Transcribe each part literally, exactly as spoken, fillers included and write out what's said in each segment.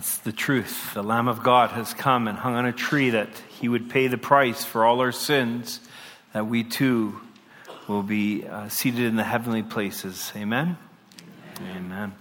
That's the truth. The Lamb of God has come and hung on a tree that he would pay the price for all our sins, that we too will be uh, seated in the heavenly places. Amen? Amen.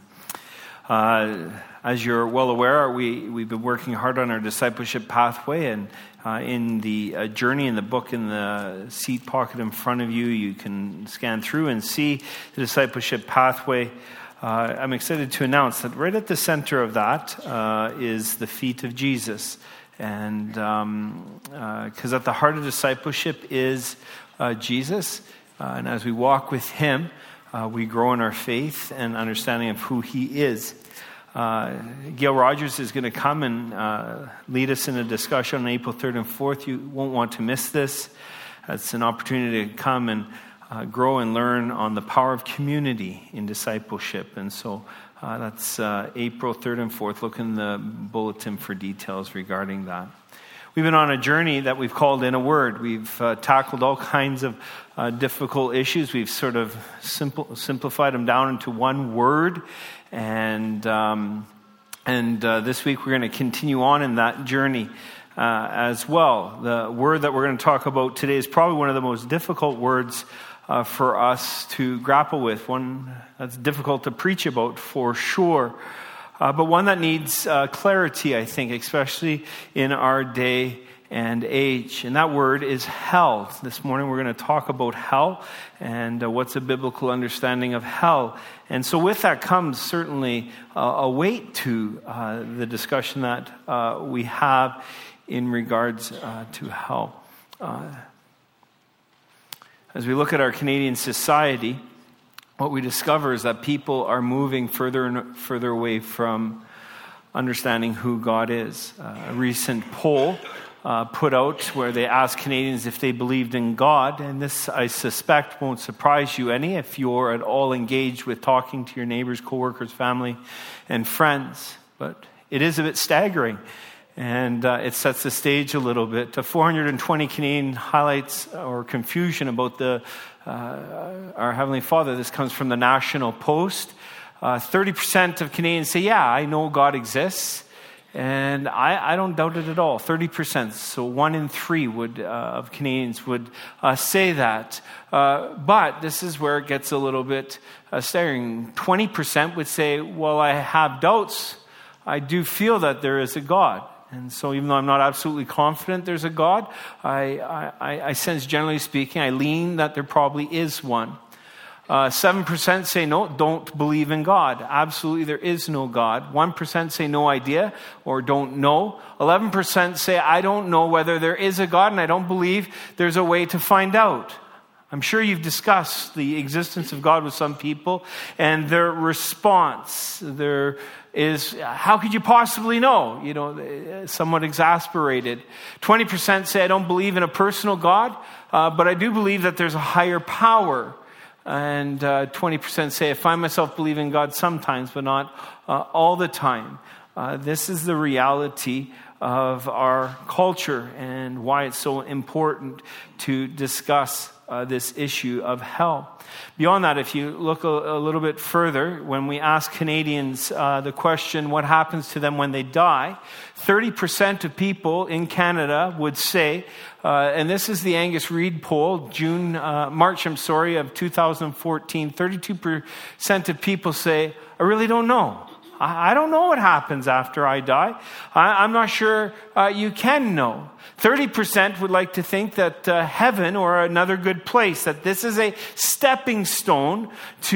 Uh, as you're well aware, we, we've been working hard on our discipleship pathway, and uh, in the uh, journey in the book in the seat pocket in front of you, you can scan through and see the discipleship pathway. Uh, I'm excited to announce that right at the center of that uh, is the feet of Jesus. And because um, uh, at the heart of discipleship is uh, Jesus. Uh, and as we walk with him, uh, we grow in our faith and understanding of who he is. Uh, Gail Rogers is going to come and uh, lead us in a discussion on April third and fourth. You won't want to miss this. It's an opportunity to come and Uh, grow and learn on the power of community in discipleship. And so uh, that's uh, April third and fourth. Look in the bulletin for details regarding that. We've been on a journey that we've called In a Word. We've uh, tackled all kinds of uh, difficult issues. We've sort of simple, simplified them down into one word. And, um, and uh, this week we're going to continue on in that journey uh, as well. The word that we're going to talk about today is probably one of the most difficult words Uh, for us to grapple with, one that's difficult to preach about for sure, uh, but one that needs uh, clarity, I think, especially in our day and age. And that word is hell. This morning we're going to talk about hell and uh, what's a biblical understanding of hell. And so with that comes certainly uh, a weight to uh, the discussion that uh, we have in regards uh, to hell. Uh, As we look at our Canadian society, what we discover is that people are moving further and further away from understanding who God is. Uh, a recent poll uh, put out where they asked Canadians if they believed in God, and this, I suspect, won't surprise you any if you're at all engaged with talking to your neighbors, coworkers, family, and friends. But it is a bit staggering. And uh, it sets the stage a little bit. Uh, four hundred twenty Canadian highlights or confusion about the uh, our Heavenly Father. This comes from the National Post. Uh, thirty percent of Canadians say, yeah, I know God exists. And I, I don't doubt it at all. thirty percent. So one in three would uh, of Canadians would uh, say that. Uh, but this is where it gets a little bit uh, staggering. twenty percent would say, well, I have doubts. I do feel that there is a God. And so even though I'm not absolutely confident there's a God, I, I, I sense, generally speaking, I lean that there probably is one. Uh, seven percent say no, don't believe in God. Absolutely, there is no God. one percent say no idea or don't know. eleven percent say I don't know whether there is a God and I don't believe there's a way to find out. I'm sure you've discussed the existence of God with some people, and their response, their is, how could you possibly know? You know, somewhat exasperated. twenty percent say, I don't believe in a personal God, uh, but I do believe that there's a higher power. And uh, twenty percent say, I find myself believing in God sometimes, but not uh, all the time. Uh, this is the reality of our culture and why it's so important to discuss uh, this issue of hell. Beyond that, if you look a, a little bit further, when we ask Canadians uh, the question, what happens to them when they die, thirty percent of people in Canada would say, uh, and this is the Angus Reid poll, June, uh, March, I'm sorry, of two thousand fourteen, thirty-two percent of people say, I really don't know. I don't know what happens after I die. I, I'm not sure uh, you can know. thirty percent would like to think that uh, heaven or another good place, that this is a stepping stone to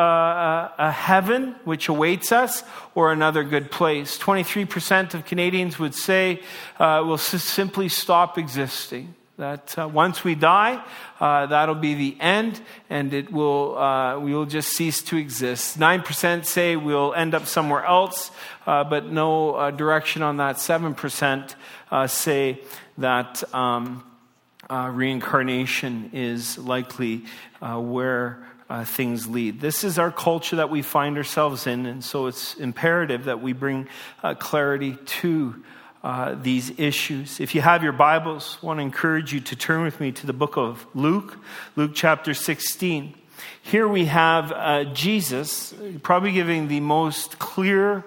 uh, a heaven which awaits us or another good place. twenty-three percent of Canadians would say uh, we'll s- simply stop existing. That uh, once we die, uh, that'll be the end, and it will uh, we will just cease to exist. Nine percent say we'll end up somewhere else, uh, but no uh, direction on that. Seven percent uh, say that um, uh, reincarnation is likely uh, where uh, things lead. This is our culture that we find ourselves in, and so it's imperative that we bring uh, clarity to Uh, these issues. If you have your Bibles, I want to encourage you to turn with me to the book of Luke, Luke chapter sixteen. Here we have uh, Jesus probably giving the most clear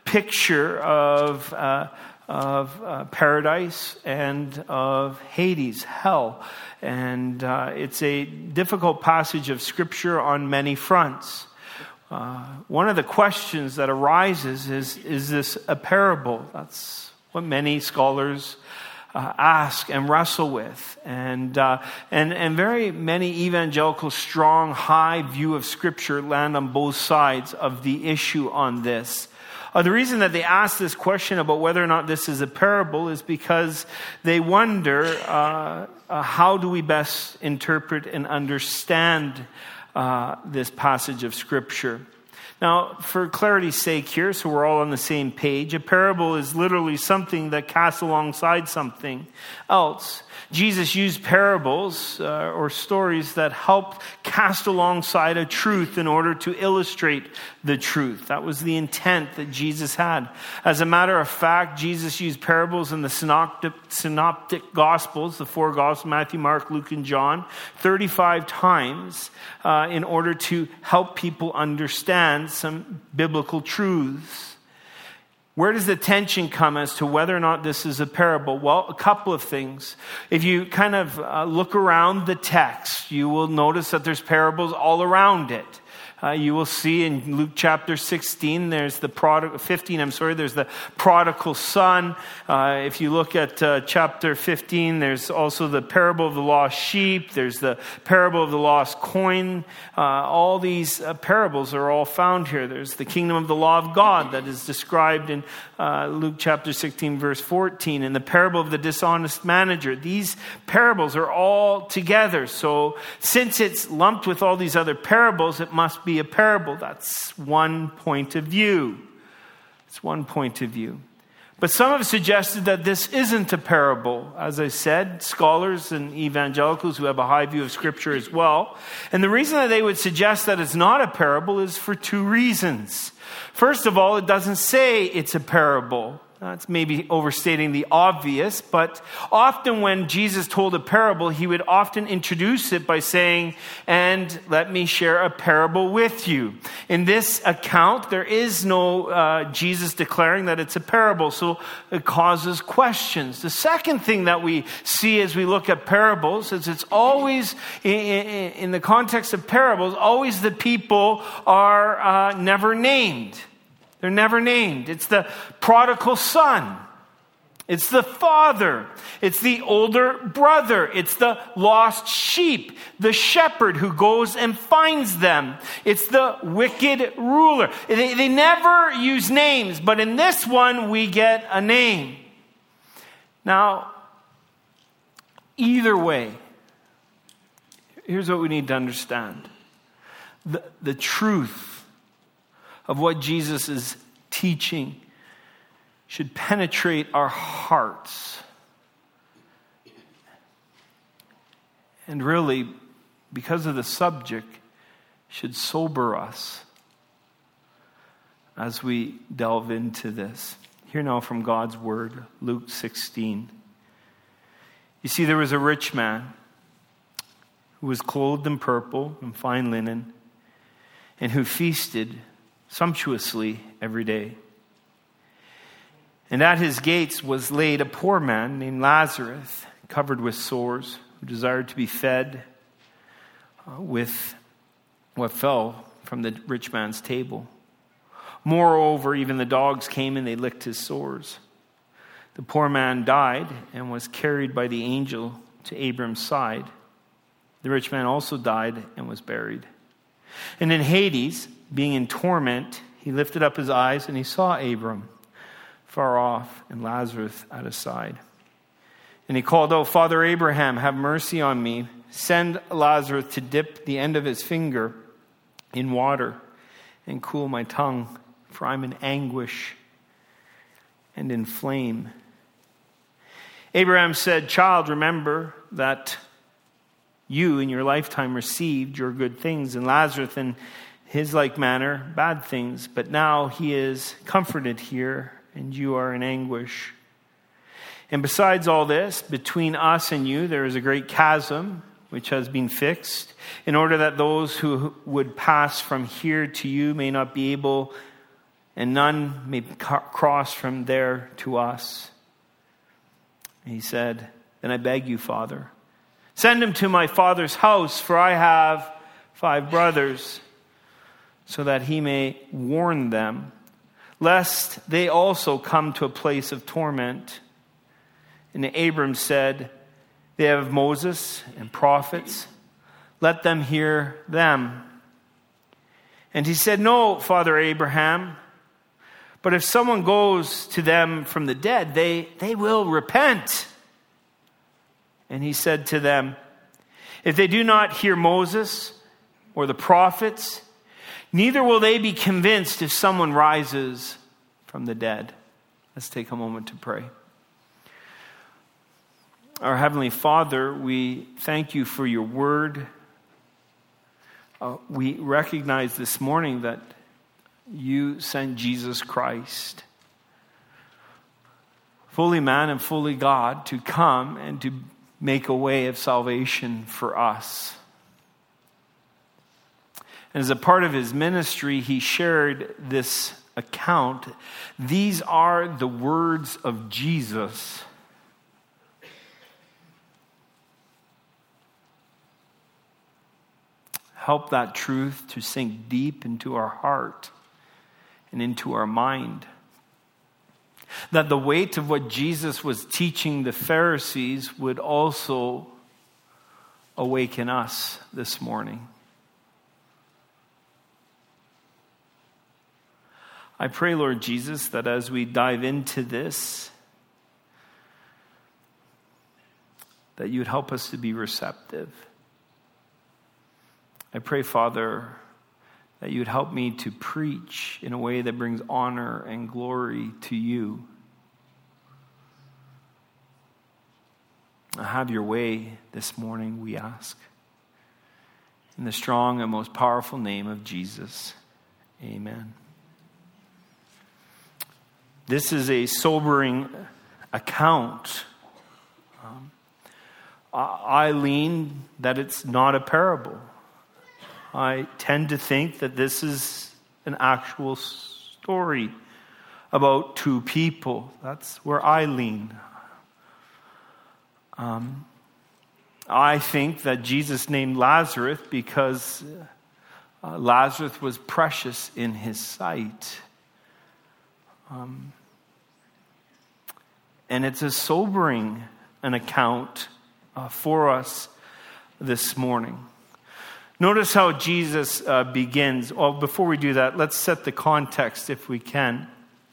picture of uh, of uh, paradise and of Hades, hell. And uh, it's a difficult passage of Scripture on many fronts. Uh, one of the questions that arises is, is this a parable? That's what many scholars uh, ask and wrestle with. And, uh, and, and very many evangelical, strong, high view of Scripture land on both sides of the issue on this. Uh, the reason that they ask this question about whether or not this is a parable is because they wonder uh, uh, how do we best interpret and understand uh, this passage of Scripture. Now, for clarity's sake here, so we're all on the same page, a parable is literally something that casts alongside something else. Jesus used parables uh, or stories that helped cast alongside a truth in order to illustrate the truth. That was the intent that Jesus had. As a matter of fact, Jesus used parables in the synoptic, synoptic Gospels, the four Gospels, Matthew, Mark, Luke, and John, thirty-five times uh, in order to help people understand some biblical truths. Where does the tension come as to whether or not this is a parable? Well, a couple of things. If you kind of uh, look around the text, you will notice that there's parables all around it. Uh, you will see in Luke chapter sixteen, there's the prodigal, fifteen, I'm sorry, there's the prodigal son. Uh, if you look at uh, chapter fifteen, there's also the parable of the lost sheep. There's the parable of the lost coin. Uh, all these uh, parables are all found here. There's the kingdom of the law of God that is described in uh, Luke chapter sixteen, verse fourteen, and the parable of the dishonest manager. These parables are all together. So since it's lumped with all these other parables, it must be a parable. That's one point of view. It's one point of view. But some have suggested that this isn't a parable. As I said, scholars and evangelicals who have a high view of Scripture as well. And the reason that they would suggest that it's not a parable is for two reasons. First of all, it doesn't say it's a parable. That's maybe overstating the obvious, but often when Jesus told a parable, he would often introduce it by saying, and let me share a parable with you. In this account, there is no uh, Jesus declaring that it's a parable, so it causes questions. The second thing that we see as we look at parables is it's always, in, in, in the context of parables, always the people are uh, never named. They're never named. It's the prodigal son. It's the father. It's the older brother. It's the lost sheep. The shepherd who goes and finds them. It's the wicked ruler. They, they never use names, but in this one we get a name. Now, either way, here's what we need to understand. The, the truth of what Jesus is teaching should penetrate our hearts. And really, because of the subject, should sober us as we delve into this. Hear now from God's word, Luke sixteen. You see, there was a rich man who was clothed in purple and fine linen, and who feasted sumptuously every day. And at his gates was laid a poor man named Lazarus, covered with sores, who desired to be fed uh, with what fell from the rich man's table. Moreover, even the dogs came and they licked his sores. The poor man died and was carried by the angel to Abram's side. The rich man also died and was buried. And in Hades, being in torment, he lifted up his eyes and he saw Abram far off and Lazarus at his side. And he called out, Father Abraham, have mercy on me. Send Lazarus to dip the end of his finger in water and cool my tongue, for I'm in anguish and in flame. Abraham said, Child, remember that you in your lifetime received your good things, and Lazarus in his like manner bad things. But now he is comforted here, and you are in anguish. And besides all this, between us and you there is a great chasm which has been fixed, in order that those who would pass from here to you may not be able, and none may cross from there to us. And he said, then I beg you, Father, send him to my father's house, for I have five brothers, so that he may warn them, lest they also come to a place of torment. And Abram said, they have Moses and prophets. Let them hear them. And he said, no, Father Abraham, but if someone goes to them from the dead, they, they will repent. And he said to them, if they do not hear Moses or the prophets, neither will they be convinced if someone rises from the dead. Let's take a moment to pray. Our Heavenly Father, we thank you for your word. Uh, we recognize this morning that you sent Jesus Christ, fully man and fully God, to come and to make a way of salvation for us. And as a part of his ministry, he shared this account. These are the words of Jesus. Help that truth to sink deep into our heart and into our mind. That the weight of what Jesus was teaching the Pharisees would also awaken us this morning. I pray, Lord Jesus, that as we dive into this, that you would help us to be receptive. I pray, Father, that you would help me to preach in a way that brings honor and glory to you. Have your way this morning, we ask. In the strong and most powerful name of Jesus, amen. This is a sobering account. Um, I lean that it's not a parable. I tend to think that this is an actual story about two people. That's where I lean. Um, I think that Jesus named Lazarus because uh, Lazarus was precious in his sight. Um, and it's a sobering an account uh, for us this morning. Notice how Jesus uh, begins. Well, before we do that, let's set the context if we can.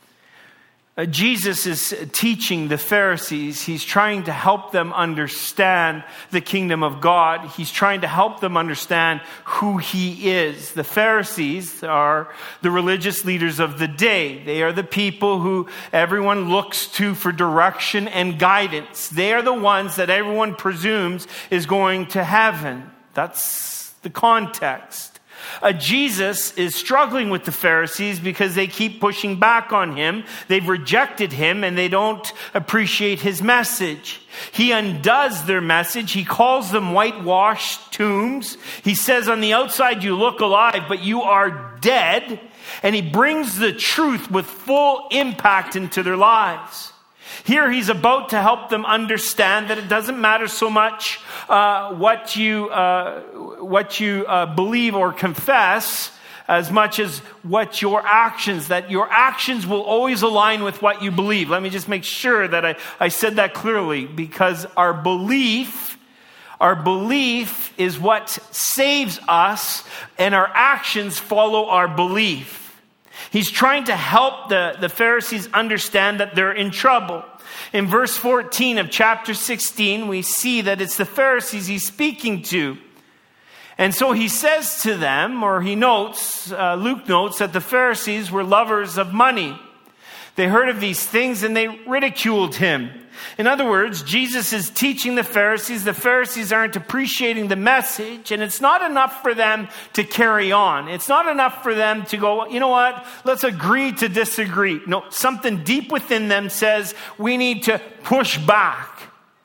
Uh, Jesus is teaching the Pharisees. He's trying to help them understand the kingdom of God. He's trying to help them understand who he is. The Pharisees are the religious leaders of the day. They are the people who everyone looks to for direction and guidance. They are the ones that everyone presumes is going to heaven. That's the context. Uh, Jesus is struggling with the Pharisees because they keep pushing back on him. They've rejected him and they don't appreciate his message. He undoes their message. He calls them whitewashed tombs. He says on the outside you look alive, but you are dead. And he brings the truth with full impact into their lives. Here he's about to help them understand that it doesn't matter so much uh, what you uh, what you uh, believe or confess as much as what your actions, that your actions will always align with what you believe. Let me just make sure that I, I said that clearly, because our belief, our belief is what saves us, and our actions follow our belief. He's trying to help the, the Pharisees understand that they're in trouble. In verse fourteen of chapter sixteen, we see that it's the Pharisees he's speaking to. And so he says to them, or he notes, uh, Luke notes, that the Pharisees were lovers of money. They heard of these things and they ridiculed him. In other words, Jesus is teaching the Pharisees. The Pharisees aren't appreciating the message, and it's not enough for them to carry on. It's not enough for them to go, you know what, let's agree to disagree. No, something deep within them says we need to push back.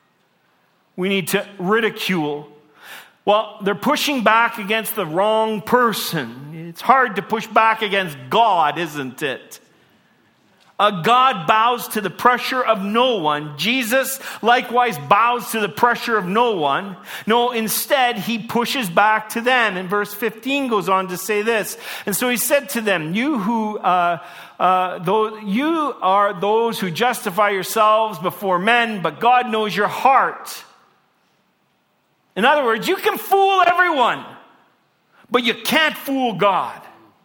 We need to ridicule. Well, they're pushing back against the wrong person. It's hard to push back against God, isn't it? Uh, God bows to the pressure of no one. Jesus likewise bows to the pressure of no one. No, instead, he pushes back to them. And verse fifteen goes on to say this. And so he said to them, you who, uh, uh, though you are those who justify yourselves before men, but God knows your heart. In other words, you can fool everyone, but you can't fool God.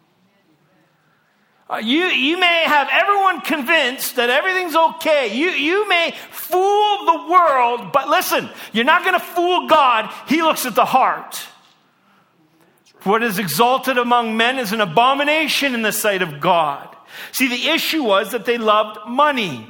Uh, you, you may have everyone convinced that everything's okay. You, you may fool the world, but listen, you're not going to fool God. He looks at the heart. What is exalted among men is an abomination in the sight of God. See, the issue was that they loved money.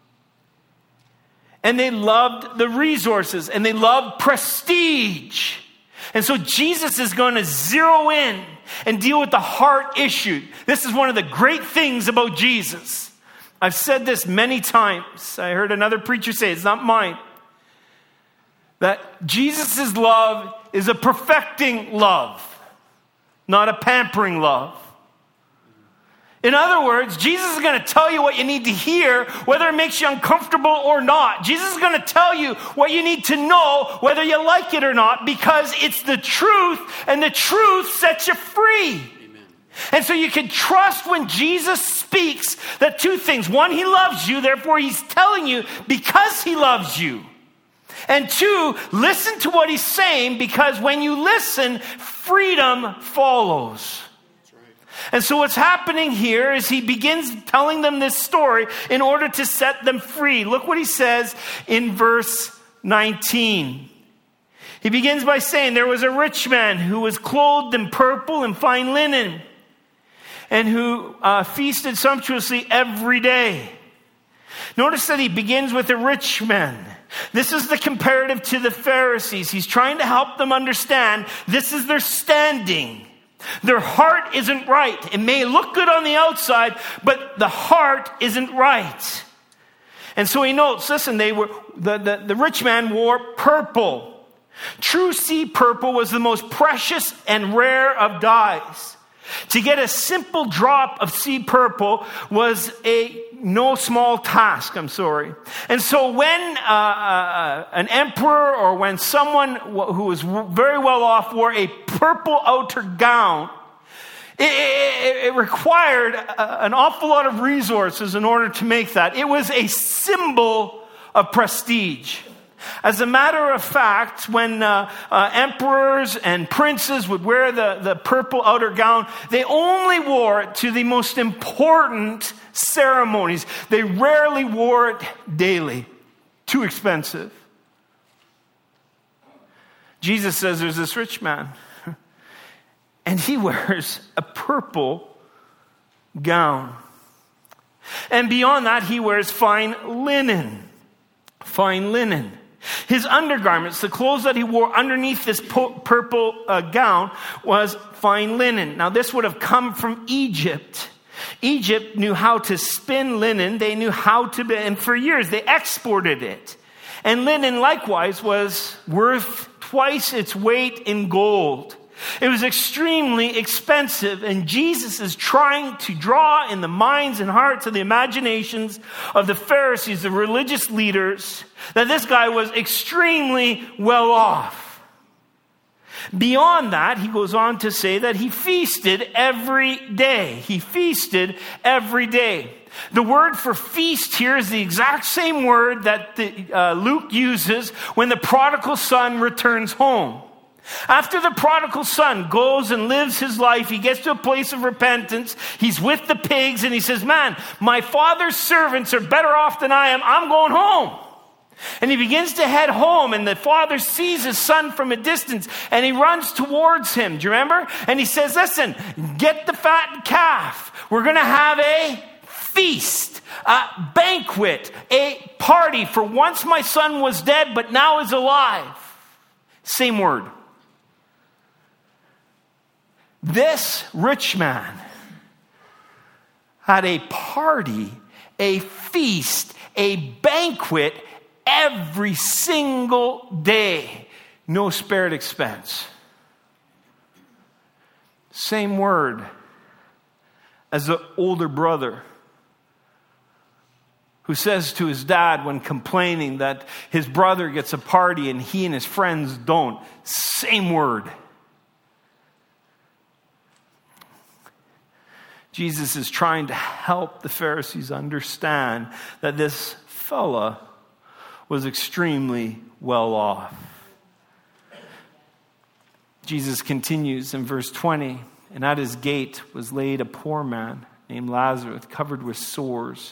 And they loved the resources. And they loved prestige. And so Jesus is going to zero in and deal with the heart issue. This is one of the great things about Jesus. I've said this many times. I heard another preacher say, it's not mine, that Jesus' love is a perfecting love, not a pampering love. In other words, Jesus is going to tell you what you need to hear, whether it makes you uncomfortable or not. Jesus is going to tell you what you need to know, whether you like it or not, because it's the truth, and the truth sets you free. Amen. And so you can trust when Jesus speaks that two things. One, he loves you, therefore he's telling you because he loves you. And two, listen to what he's saying, because when you listen, freedom follows. And so what's happening here is he begins telling them this story in order to set them free. Look what he says in verse nineteen. He begins by saying, there was a rich man who was clothed in purple and fine linen, and who uh, feasted sumptuously every day. Notice that he begins with a rich man. This is the comparative to the Pharisees. He's trying to help them understand this is their standing. Their heart isn't right. It may look good on the outside, but the heart isn't right. And so he notes, listen, they were the, the, the rich man wore purple. True sea purple was the most precious and rare of dyes. To get a simple drop of sea purple was a no small task, I'm sorry. And so when uh, uh, an emperor or when someone who was very well off wore a purple outer gown, it, it, it required a, an awful lot of resources in order to make that. It was a symbol of prestige. As a matter of fact, when uh, uh, emperors and princes would wear the, the purple outer gown, they only wore it to the most important ceremonies. They rarely wore it daily. Too expensive. Jesus says there's this rich man, and he wears a purple gown. And beyond that, he wears fine linen. Fine linen. His undergarments, the clothes that he wore underneath this po- purple uh, gown, was fine linen. Now, this would have come from Egypt. Egypt knew how to spin linen. They knew how to, and for years they exported it. And linen, likewise, was worth twice its weight in gold. It was extremely expensive, and Jesus is trying to draw in the minds and hearts and the imaginations of the Pharisees, the religious leaders, that this guy was extremely well off. Beyond that, he goes on to say that he feasted every day. He feasted every day. The word for feast here is the exact same word that the, uh, Luke uses when the prodigal son returns home. After the prodigal son goes and lives his life, he gets to a place of repentance. He's with the pigs and he says, man, my father's servants are better off than I am. I'm going home. And he begins to head home, and the father sees his son from a distance and he runs towards him. Do you remember? And he says, listen, get the fattened calf. We're going to have a feast, a banquet, a party for once my son was dead, but now is alive. Same word. This rich man had a party, a feast, a banquet every single day. No spared expense. Same word as the older brother who says to his dad when complaining that his brother gets a party and he and his friends don't. Same word. Jesus is trying to help the Pharisees understand that this fella was extremely well off. Jesus continues in verse twenty, and at his gate was laid a poor man named Lazarus, covered with sores.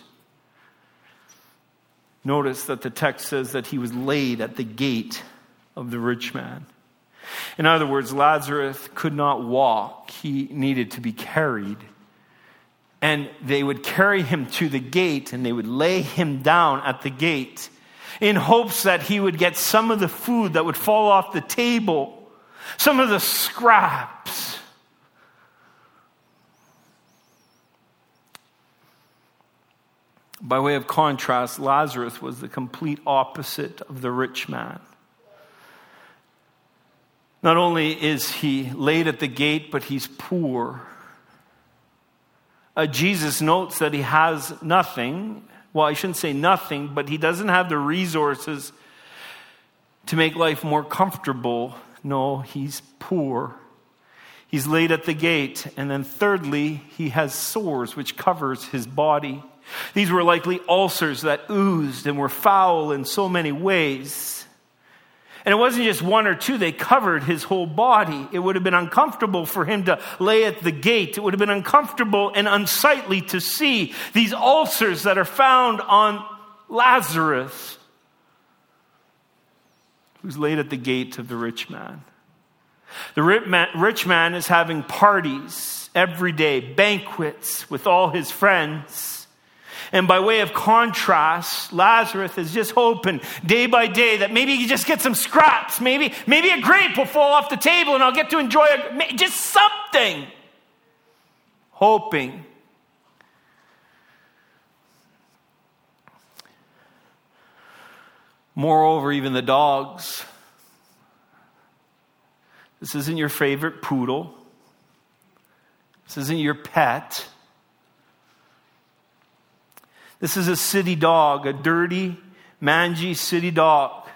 Notice that the text says that he was laid at the gate of the rich man. In other words, Lazarus could not walk. He needed to be carried. And they would carry him to the gate and they would lay him down at the gate in hopes that he would get some of the food that would fall off the table, some of the scraps. By way of contrast, Lazarus was the complete opposite of the rich man. Not only is he laid at the gate, but he's poor. Uh, Jesus notes that he has nothing. Well, I shouldn't say nothing, but he doesn't have the resources to make life more comfortable. No, he's poor. He's laid at the gate. And then thirdly, he has sores which covers his body. These were likely ulcers that oozed and were foul in so many ways. And it wasn't just one or two, they covered his whole body. It would have been uncomfortable for him to lay at the gate. It would have been uncomfortable and unsightly to see these ulcers that are found on Lazarus, who's laid at the gate of the rich man. The rich man is having parties every day, banquets with all his friends. And by way of contrast, Lazarus is just hoping day by day that maybe he just gets some scraps. Maybe, maybe a grape will fall off the table and I'll get to enjoy a, just something. Hoping. Moreover, even the dogs. This isn't your favorite poodle. This isn't your pet. This is a city dog, a dirty, mangy city dog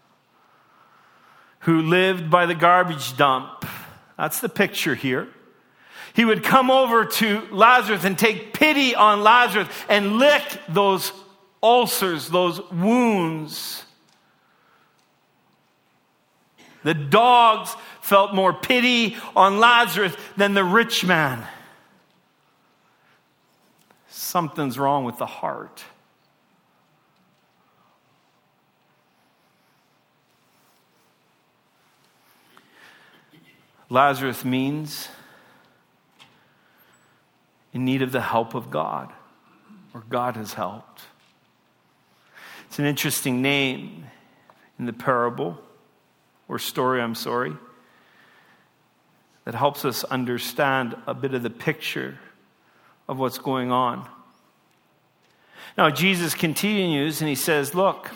who lived by the garbage dump. That's the picture here. He would come over to Lazarus and take pity on Lazarus and lick those ulcers, those wounds. The dogs felt more pity on Lazarus than the rich man. Something's wrong with the heart. Lazarus means in need of the help of God, or God has helped. It's an interesting name in the parable, or story, I'm sorry, that helps us understand a bit of the picture of what's going on. Now, Jesus continues and he says, look,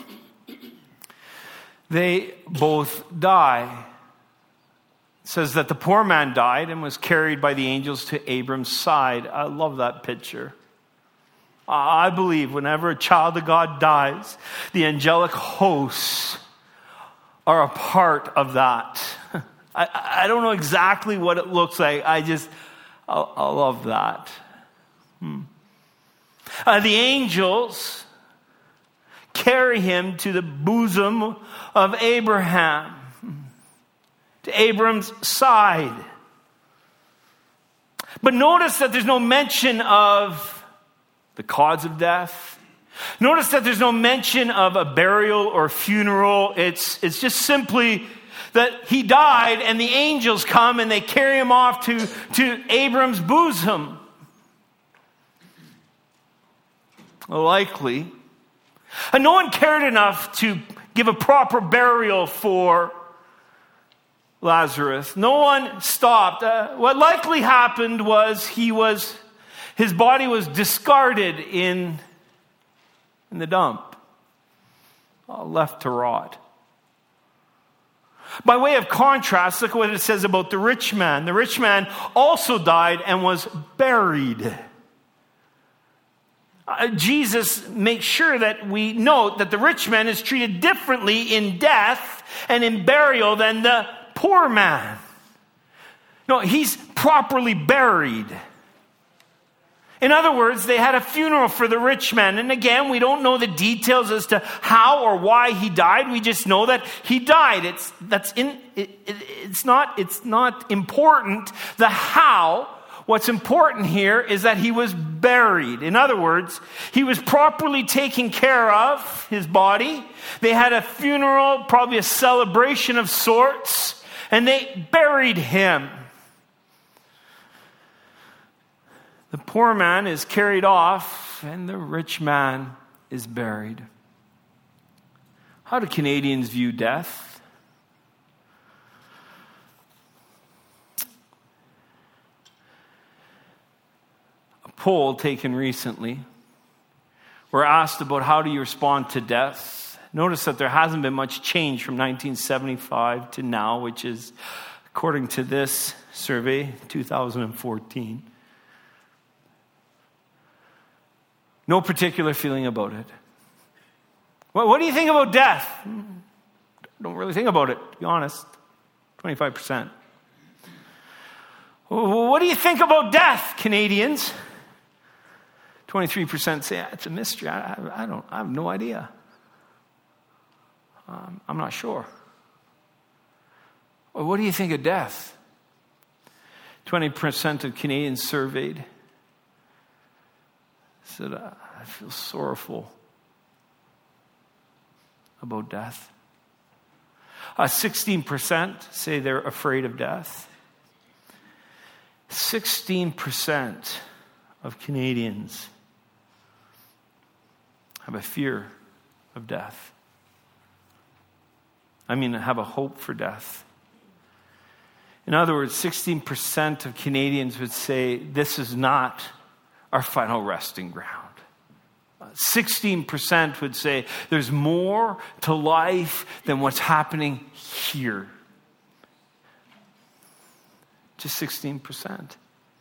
they both die. It says that the poor man died and was carried by the angels to Abram's side. I love that picture. I believe whenever a child of God dies, the angelic hosts are a part of that. I, I don't know exactly what it looks like. I just, I, I love that. Hmm. Uh, the angels carry him to the bosom of Abraham, to Abram's side. But notice that there's no mention of the cause of death. Notice that there's no mention of a burial or funeral. It's, it's just simply that he died and the angels come and they carry him off to, to Abram's bosom. Likely. And no one cared enough to give a proper burial for Lazarus. No one stopped. Uh, what likely happened was he was, his body was discarded in, in the dump, uh, left to rot. By way of contrast, look what it says about the rich man. The rich man also died and was buried. Uh, Jesus makes sure that we note that the rich man is treated differently in death and in burial than the poor man. No, he's properly buried. In other words, they had a funeral for the rich man. And again, we don't know the details as to how or why he died. We just know that he died. It's that's in it, it, it's not it's not important the how. What's important here is that he was buried. In other words, he was properly taken care of, his body. They had a funeral, probably a celebration of sorts, and they buried him. The poor man is carried off, and the rich man is buried. How do Canadians view death? Poll taken recently. We're asked about how do you respond to death. Notice that there hasn't been much change from nineteen seventy-five to now, which is, according to this survey, two thousand fourteen. No particular feeling about it. Well, what do you think about death? Don't really think about it, to be honest. twenty-five percent. What do you think about death, Canadians? twenty-three percent say, it's a mystery. I, I, I don't, I have no idea. Um, I'm not sure. Well, what do you think of death? twenty percent of Canadians surveyed said, I feel sorrowful about death. Uh, sixteen percent say they're afraid of death. sixteen percent of Canadians have a fear of death. I mean, have a hope for death. In other words, sixteen percent of Canadians would say this is not our final resting ground. sixteen percent would say there's more to life than what's happening here. Just sixteen percent.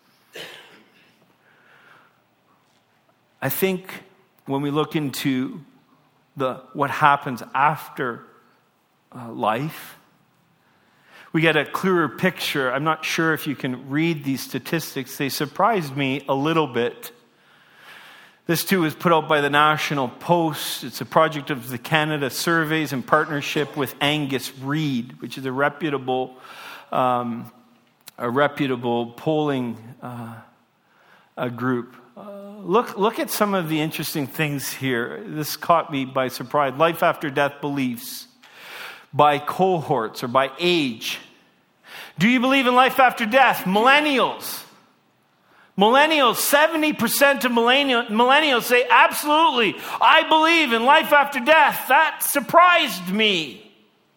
I think when we look into the what happens after uh, life, we get a clearer picture. I'm not sure if you can read these statistics. They surprised me a little bit. This too was put out by the National Post. It's a project of the Canada Surveys in partnership with Angus Reid, which is a reputable, um, a reputable polling uh, a group. Uh, look, look at some of the interesting things here. This caught me by surprise. Life after death beliefs by cohorts or by age. Do you believe in life after death? Millennials. Millennials, seventy percent of millennial, millennials say, absolutely, I believe in life after death. That surprised me.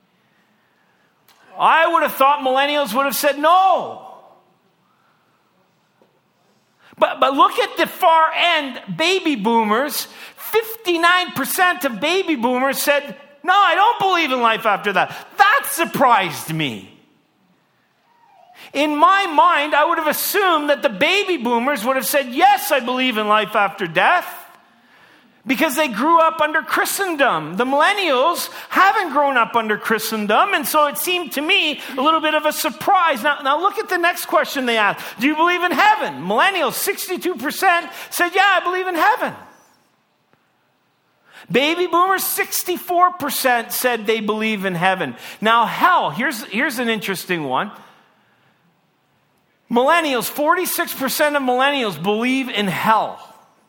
I would have thought millennials would have said no. But, but look at the far end, baby boomers. fifty-nine percent of baby boomers said, no, I don't believe in life after that. That surprised me. In my mind, I would have assumed that the baby boomers would have said, yes, I believe in life after death, because they grew up under Christendom. The millennials haven't grown up under Christendom, and so it seemed to me a little bit of a surprise. Now, now look at the next question they asked. Do you believe in heaven? Millennials, sixty-two percent said, yeah, I believe in heaven. Baby boomers, sixty-four percent said they believe in heaven. Now, hell, here's, here's an interesting one. Millennials, forty-six percent of millennials believe in hell.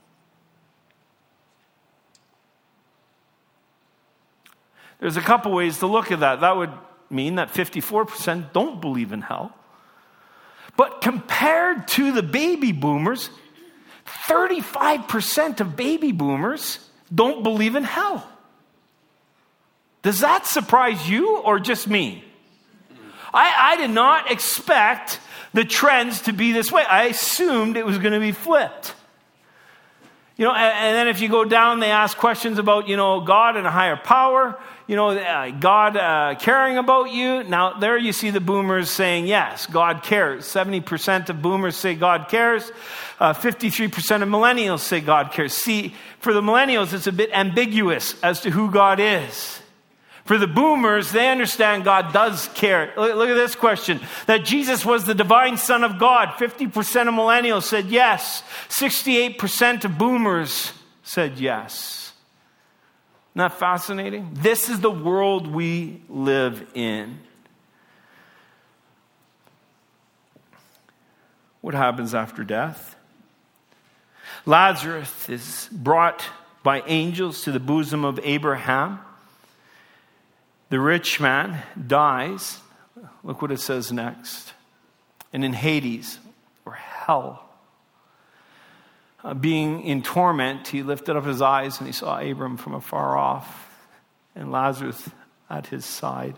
There's a couple ways to look at that. That would mean that fifty-four percent don't believe in hell. But compared to the baby boomers, thirty-five percent of baby boomers don't believe in hell. Does that surprise you or just me? I, I did not expect the trends to be this way. I assumed it was going to be flipped. You know, and, and then if you go down, they ask questions about, you know, God and a higher power, you know, uh, God uh, caring about you. Now, there you see the boomers saying, yes, God cares. seventy percent of boomers say God cares. Uh, fifty-three percent of millennials say God cares. See, for the millennials, it's a bit ambiguous as to who God is. For the boomers, they understand God does care. Look, look at this question. That Jesus was the divine Son of God. fifty percent of millennials said yes. sixty-eight percent of boomers said yes. Isn't that fascinating? This is the world we live in. What happens after death? Lazarus is brought by angels to the bosom of Abraham. The rich man dies. Look what it says next. And in Hades, or hell, uh, being in torment, he lifted up his eyes and he saw Abram from afar off and Lazarus at his side.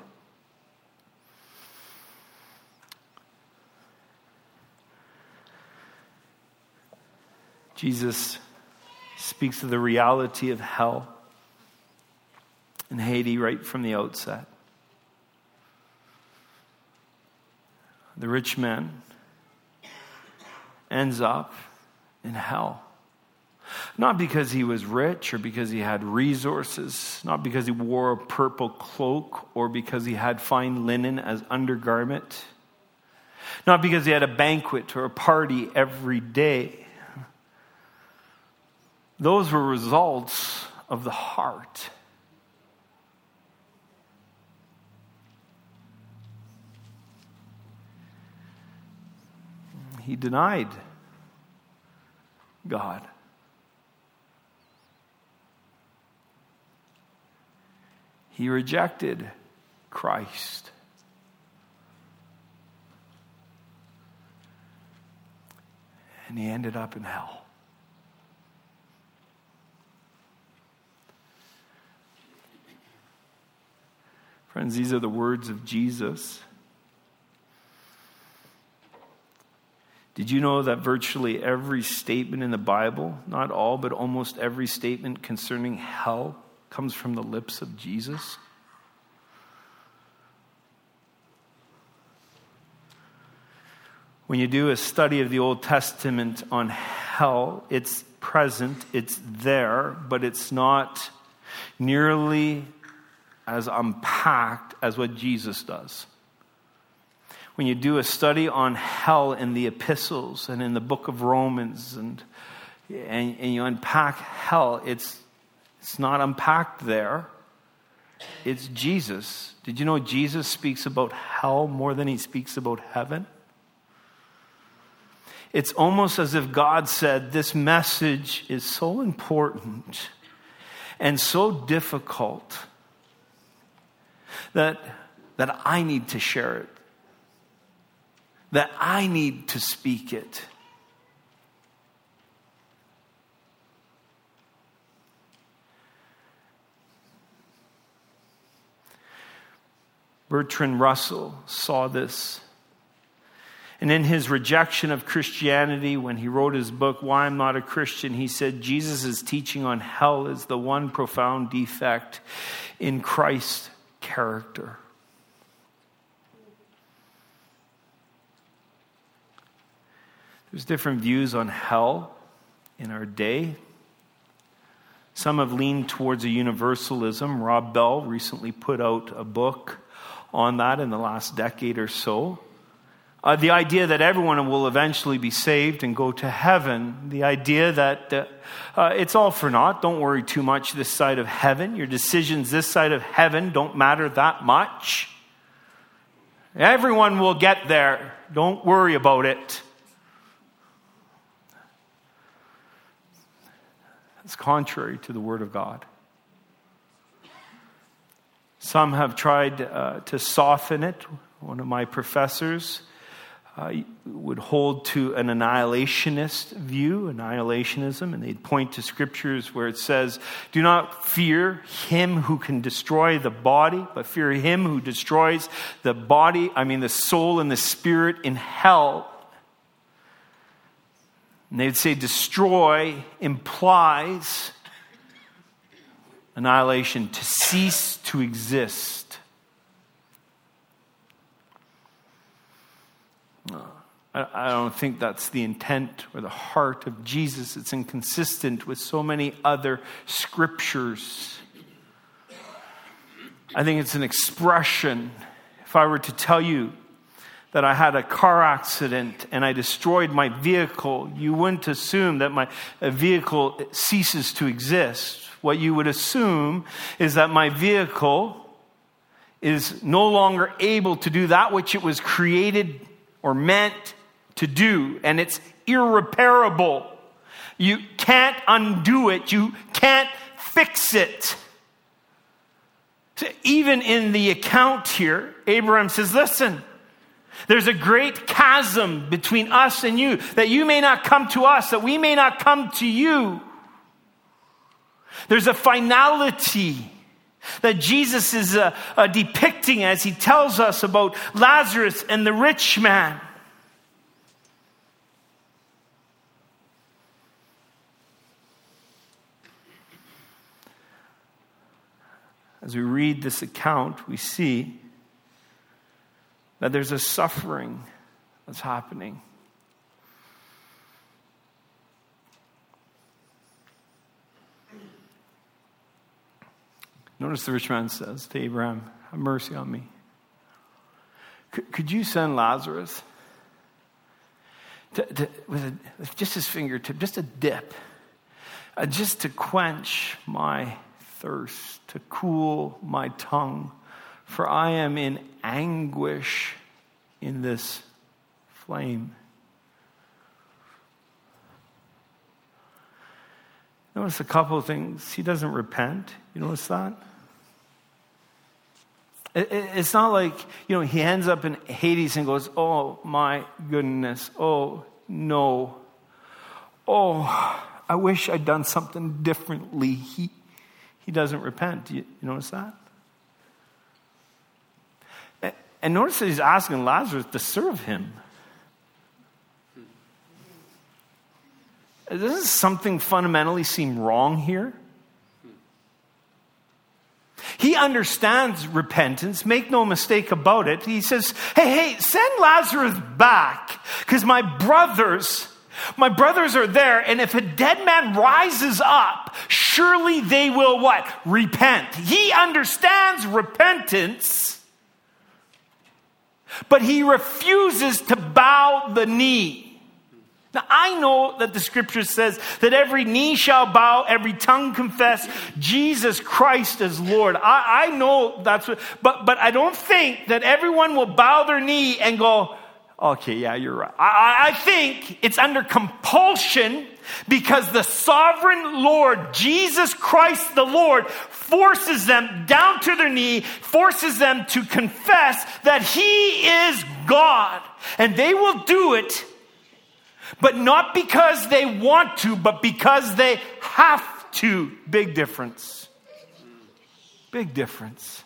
Jesus speaks of the reality of hell in Hades right from the outset. The rich man ends up in hell. Not because he was rich or because he had resources, not because he wore a purple cloak or because he had fine linen as undergarment, not because he had a banquet or a party every day. Those were results of the heart. He denied God. He rejected Christ. And he ended up in hell. Friends, these are the words of Jesus. Did you know that virtually every statement in the Bible, not all, but almost every statement concerning hell comes from the lips of Jesus? When you do a study of the Old Testament on hell, it's present, it's there, but it's not nearly as unpacked as what Jesus does. When you do a study on hell in the epistles and in the book of Romans and, and, and you unpack hell, it's, it's not unpacked there. It's Jesus. Did you know Jesus speaks about hell more than he speaks about heaven? It's almost as if God said, this message is so important and so difficult that, that I need to share it. That I need to speak it. Bertrand Russell saw this. And in his rejection of Christianity, when he wrote his book, Why I'm Not a Christian, he said, Jesus' teaching on hell is the one profound defect in Christ's character. There's different views on hell in our day. Some have leaned towards a universalism. Rob Bell recently put out a book on that in the last decade or so. Uh, the idea that everyone will eventually be saved and go to heaven. The idea that uh, uh, it's all for naught. Don't worry too much this side of heaven. Your decisions this side of heaven don't matter that much. Everyone will get there. Don't worry about it. It's contrary to the Word of God. Some have tried uh, to soften it. One of my professors uh, would hold to an annihilationist view, annihilationism, and they'd point to scriptures where it says, do not fear him who can destroy the body, but fear him who destroys the body, I mean the soul and the spirit in hell. And they'd say destroy implies annihilation, to cease to exist. I don't think that's the intent or the heart of Jesus. It's inconsistent with so many other scriptures. I think it's an expression. If I were to tell you that I had a car accident and I destroyed my vehicle, you wouldn't assume that my vehicle ceases to exist. What you would assume is that my vehicle is no longer able to do that which it was created or meant to do, and it's irreparable. You can't undo it. You can't fix it. So even in the account here, Abraham says, listen, there's a great chasm between us and you, that you may not come to us, that we may not come to you. There's a finality that Jesus is uh, uh, depicting as he tells us about Lazarus and the rich man. As we read this account, we see that there's a suffering that's happening. Notice the rich man says to Abraham, have mercy on me. Could, could you send Lazarus to, to, with, a, with just his fingertip, just a dip, uh, just to quench my thirst, to cool my tongue, for I am in anguish in this flame. Notice a couple of things. He doesn't repent. You notice that? It, it, it's not like, you know, he ends up in Hades and goes, oh my goodness, oh no, oh, I wish I'd done something differently. He He doesn't repent. You, you notice that? And, and notice that he's asking Lazarus to serve him. Doesn't something fundamentally seem wrong here? He understands repentance. Make no mistake about it. He says, hey, hey, send Lazarus back, because my brothers... My brothers are there, and if a dead man rises up, surely they will what? Repent. He understands repentance, but he refuses to bow the knee. Now, I know that the scripture says that every knee shall bow, every tongue confess Jesus Christ as Lord. I, I know that's what, but, but I don't think that everyone will bow their knee and go, okay, yeah, you're right. I, I think it's under compulsion because the sovereign Lord, Jesus Christ the Lord, forces them down to their knee, forces them to confess that He is God. And they will do it, but not because they want to, but because they have to. Big difference. Big difference.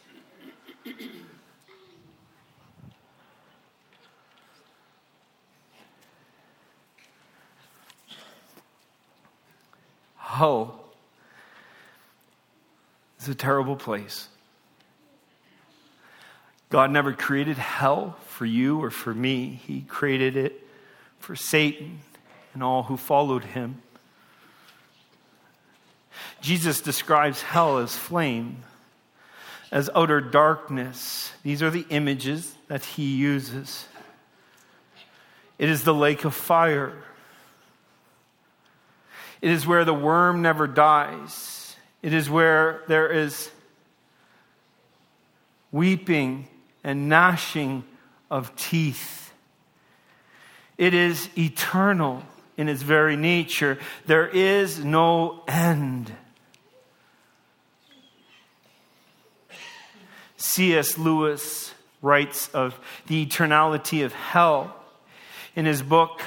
Hell is a terrible place. God never created hell for you or for me. He created it for Satan and all who followed him. Jesus describes hell as flame, as outer darkness. These are the images that he uses. It is the lake of fire. It is where the worm never dies. It is where there is weeping and gnashing of teeth. It is eternal in its very nature. There is no end. C S Lewis writes of the eternality of hell in his book,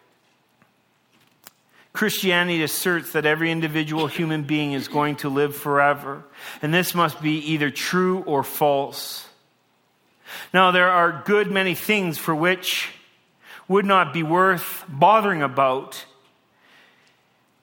Christianity asserts that every individual human being is going to live forever, and this must be either true or false. Now, there are good many things for which would not be worth bothering about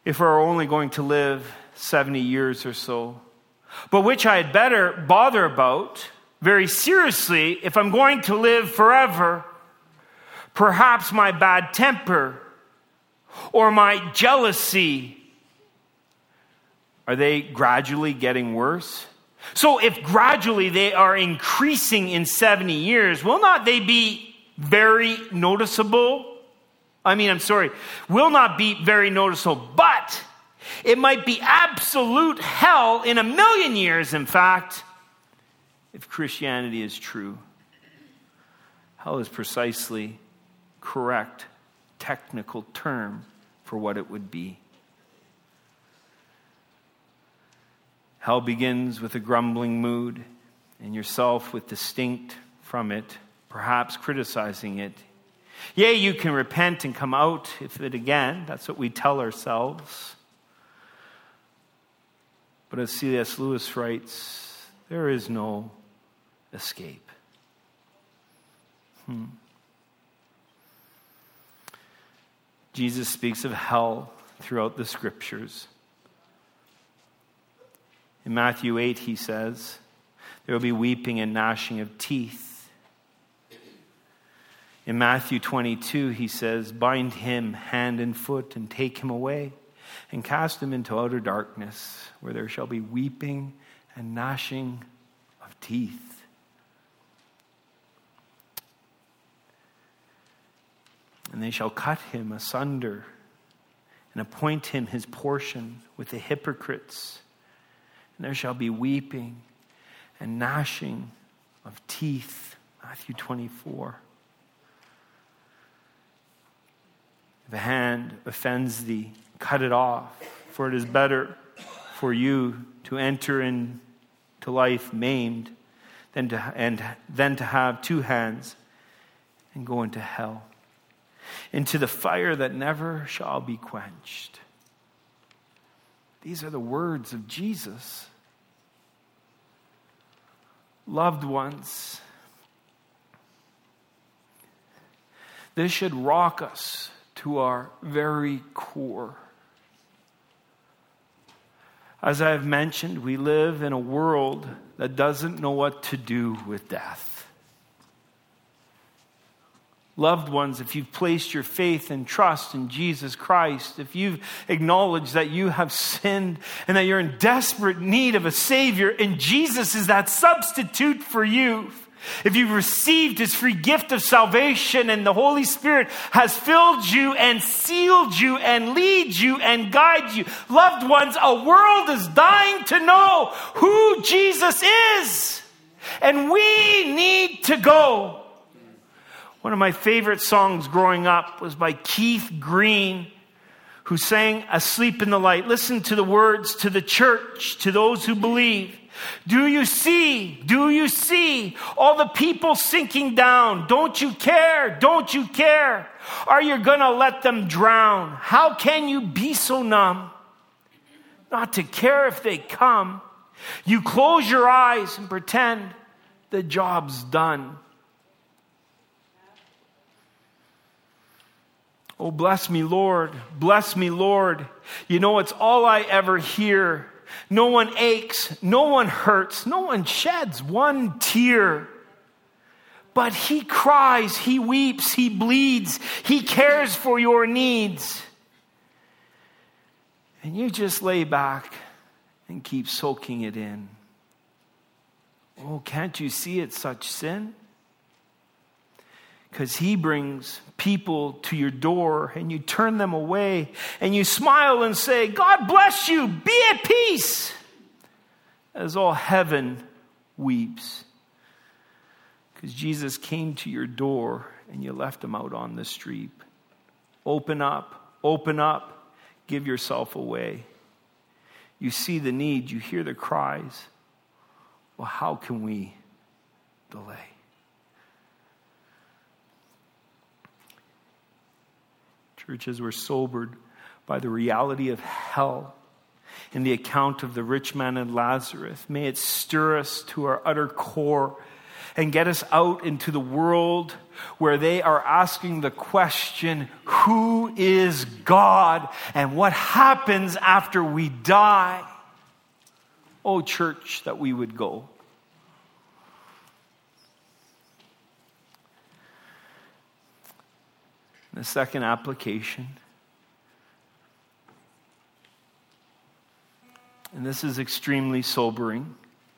if we're only going to live seventy years or so, but which I had better bother about very seriously if I'm going to live forever. Perhaps my bad temper or my jealousy, are they gradually getting worse? So if gradually they are increasing in seventy years, will not they be very noticeable? I mean, I'm sorry, will not be very noticeable, but it might be absolute hell in a million years, in fact, if Christianity is true. Hell is precisely correct technical term for what it would be. Hell begins with a grumbling mood, and yourself with distinct from it, perhaps criticizing it. Yea, you can repent and come out of it again. That's what we tell ourselves. But as C S Lewis writes, there is no escape. Hmm. Jesus speaks of hell throughout the scriptures. In Matthew eight, he says, there will be weeping and gnashing of teeth. In Matthew twenty-two, he says, bind him hand and foot and take him away and cast him into outer darkness, where there shall be weeping and gnashing of teeth. And they shall cut him asunder and appoint him his portion with the hypocrites. And there shall be weeping and gnashing of teeth. Matthew twenty-four. If a hand offends thee, cut it off, for it is better for you to enter into life maimed than to, and than to have two hands and go into hell, into the fire that never shall be quenched. These are the words of Jesus. Loved ones, this should rock us to our very core. As I have mentioned, we live in a world that doesn't know what to do with death. Loved ones, if you've placed your faith and trust in Jesus Christ, if you've acknowledged that you have sinned and that you're in desperate need of a Savior, and Jesus is that substitute for you, if you've received His free gift of salvation and the Holy Spirit has filled you and sealed you and leads you and guides you, loved ones, a world is dying to know who Jesus is, and we need to go. One of my favorite songs growing up was by Keith Green, who sang Asleep in the Light. Listen to the words to the church, to those who believe. Do you see? Do you see all the people sinking down? Don't you care? Don't you care? Are you going to let them drown? How can you be so numb not to care if they come? You close your eyes and pretend the job's done. Oh, bless me, Lord. Bless me, Lord. You know, it's all I ever hear. No one aches. No one hurts. No one sheds one tear. But He cries. He weeps. He bleeds. He cares for your needs. And you just lay back and keep soaking it in. Oh, can't you see it's such sin? Because He brings people to your door and you turn them away and you smile and say, God bless you, be at peace, as all heaven weeps. Because Jesus came to your door and you left Him out on the street. Open up, open up, give yourself away. You see the need, you hear the cries. Well, how can we delay? Churches were sobered by the reality of hell in the account of the rich man and Lazarus. May it stir us to our utter core and get us out into the world where they are asking the question, who is God and what happens after we die? Oh, church, that we would go. The second application, and this is extremely sobering,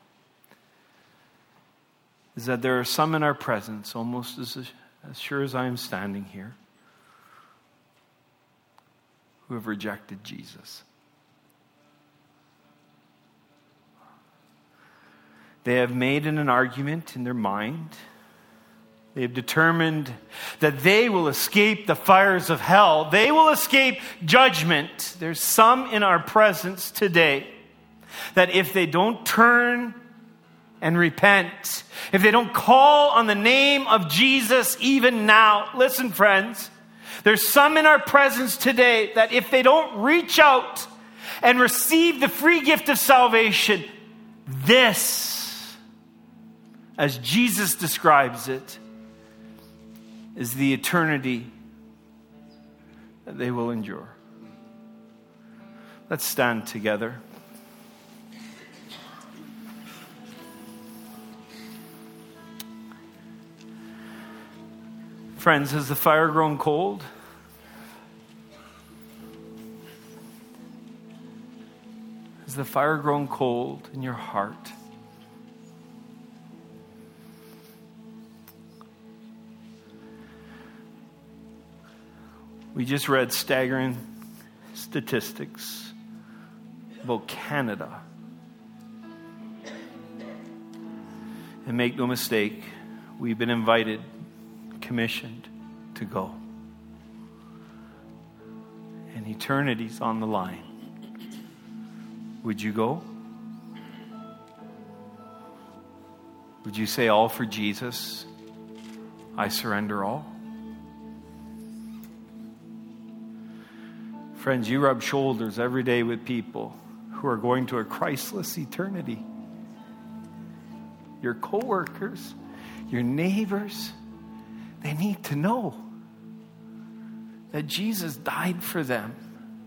is that there are some in our presence, almost as, as sure as I am standing here, who have rejected Jesus. They have made it an argument in their mind. They have determined that they will escape the fires of hell. They will escape judgment. There's some in our presence today that if they don't turn and repent, if they don't call on the name of Jesus even now, listen, friends, there's some in our presence today that if they don't reach out and receive the free gift of salvation, this, as Jesus describes it, is the eternity that they will endure. Let's stand together. Friends, has the fire grown cold? Has the fire grown cold in your heart? We just read staggering statistics about Canada. And make no mistake, we've been invited, commissioned to go. And eternity's on the line. Would you go? Would you say, all for Jesus? I surrender all? Friends, you rub shoulders every day with people who are going to a Christless eternity. Your co-workers, your neighbors, they need to know that Jesus died for them.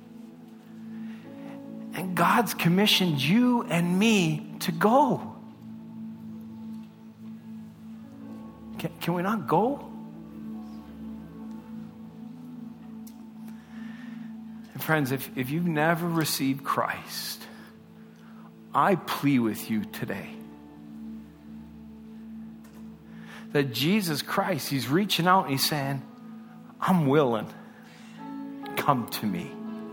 And God's commissioned you and me to go. Can, can we not go? And friends, if, if you've never received Christ, I plead with you today that Jesus Christ, He's reaching out and He's saying, I'm willing. Come to me.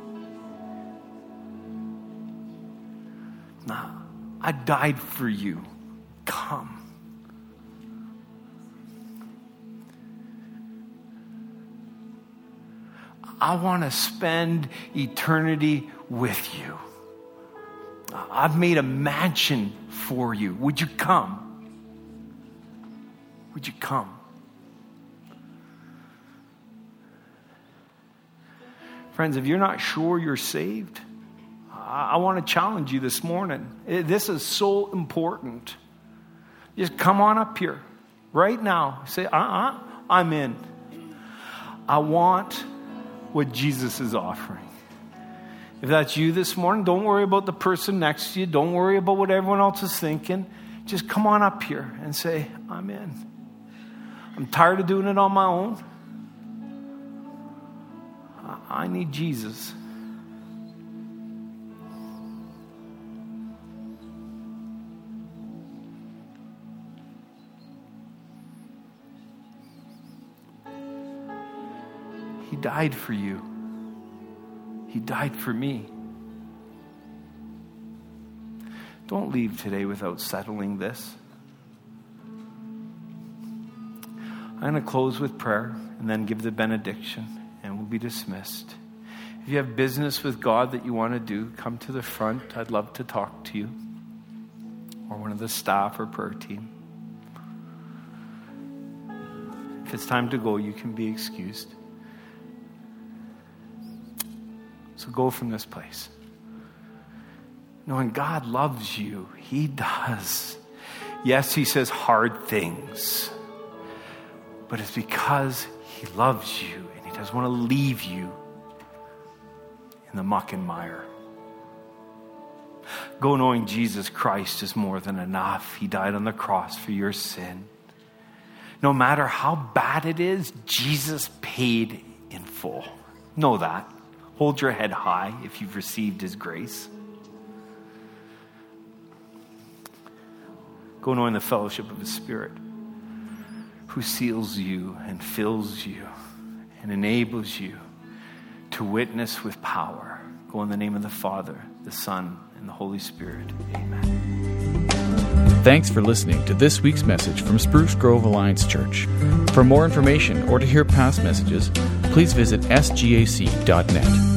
Nah, I died for you. Come. I want to spend eternity with you. I've made a mansion for you. Would you come? Would you come? Friends, if you're not sure you're saved, I want to challenge you this morning. This is so important. Just come on up here right now. Say, uh-uh, I'm in. I want what Jesus is offering. If that's you this morning, don't worry about the person next to you. Don't worry about what everyone else is thinking. Just come on up here and say, I'm in. I'm tired of doing it on my own. I need Jesus. He died for you. He died for me. Don't leave today without settling this. I'm going to close with prayer and then give the benediction, and we'll be dismissed. If you have business with God that you want to do, come to the front. I'd love to talk to you, or one of the staff or prayer team. If it's time to go, you can be excused. So go from this place, knowing God loves you. He does. Yes, he says hard things, but it's because he loves you and he doesn't want to leave you in the muck and mire. Go knowing Jesus Christ is more than enough. He died on the cross for your sin. No matter how bad it is, Jesus paid in full. Know that. Hold your head high if you've received his grace. Go knowing the fellowship of his Spirit, who seals you and fills you and enables you to witness with power. Go in the name of the Father, the Son, and the Holy Spirit. Amen. Thanks for listening to this week's message from Spruce Grove Alliance Church. For more information or to hear past messages, please visit s g a c dot net.